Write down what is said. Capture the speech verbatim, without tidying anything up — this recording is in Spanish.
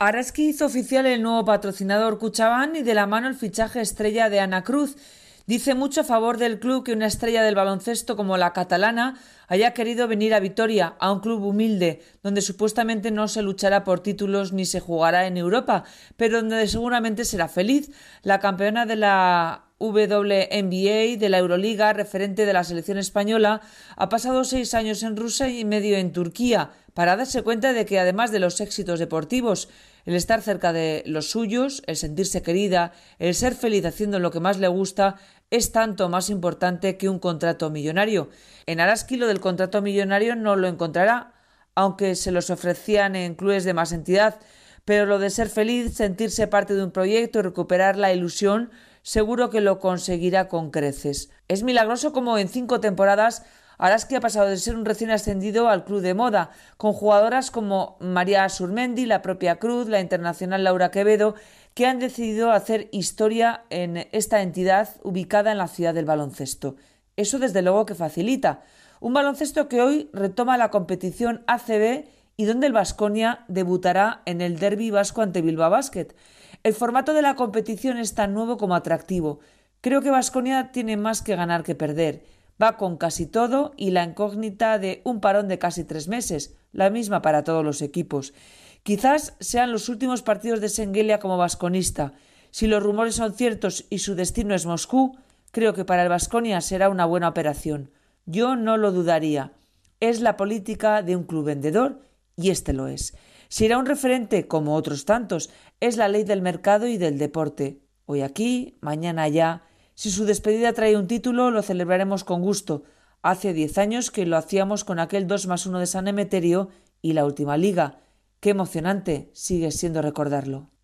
Araski hizo oficial el nuevo patrocinador Cuchabán y de la mano el fichaje estrella de Ana Cruz. Dice mucho a favor del club que una estrella del baloncesto como la catalana haya querido venir a Vitoria, a un club humilde, donde supuestamente no se luchará por títulos ni se jugará en Europa, pero donde seguramente será feliz. La campeona de la W N B A, de la Euroliga, referente de la selección española, ha pasado seis años en Rusia y medio en Turquía, para darse cuenta de que además de los éxitos deportivos, el estar cerca de los suyos, el sentirse querida, el ser feliz haciendo lo que más le gusta, es tanto más importante que un contrato millonario. En Araski lo del contrato millonario no lo encontrará, aunque se los ofrecían en clubes de más entidad, pero lo de ser feliz, sentirse parte de un proyecto y recuperar la ilusión, seguro que lo conseguirá con creces. Es milagroso como en cinco temporadas Araski ha pasado de ser un recién ascendido al club de moda, con jugadoras como María Surmendi, la propia Cruz, la internacional Laura Quevedo, que han decidido hacer historia en esta entidad ubicada en la ciudad del baloncesto. Eso desde luego que facilita. Un baloncesto que hoy retoma la competición A C B y donde el Baskonia debutará en el derbi vasco ante Bilbao Basket. El formato de la competición es tan nuevo como atractivo. Creo que Baskonia tiene más que ganar que perder. Va con casi todo y la incógnita de un parón de casi tres meses, la misma para todos los equipos. Quizás sean los últimos partidos de Šengelia como basconista. Si los rumores son ciertos y su destino es Moscú, creo que para el Baskonia será una buena operación. Yo no lo dudaría. Es la política de un club vendedor y este lo es. Será un referente, como otros tantos, es la ley del mercado y del deporte. Hoy aquí, mañana allá. Si su despedida trae un título, lo celebraremos con gusto. Hace diez años que lo hacíamos con aquel dos más uno de San Emeterio y la última liga. Qué emocionante sigue siendo recordarlo.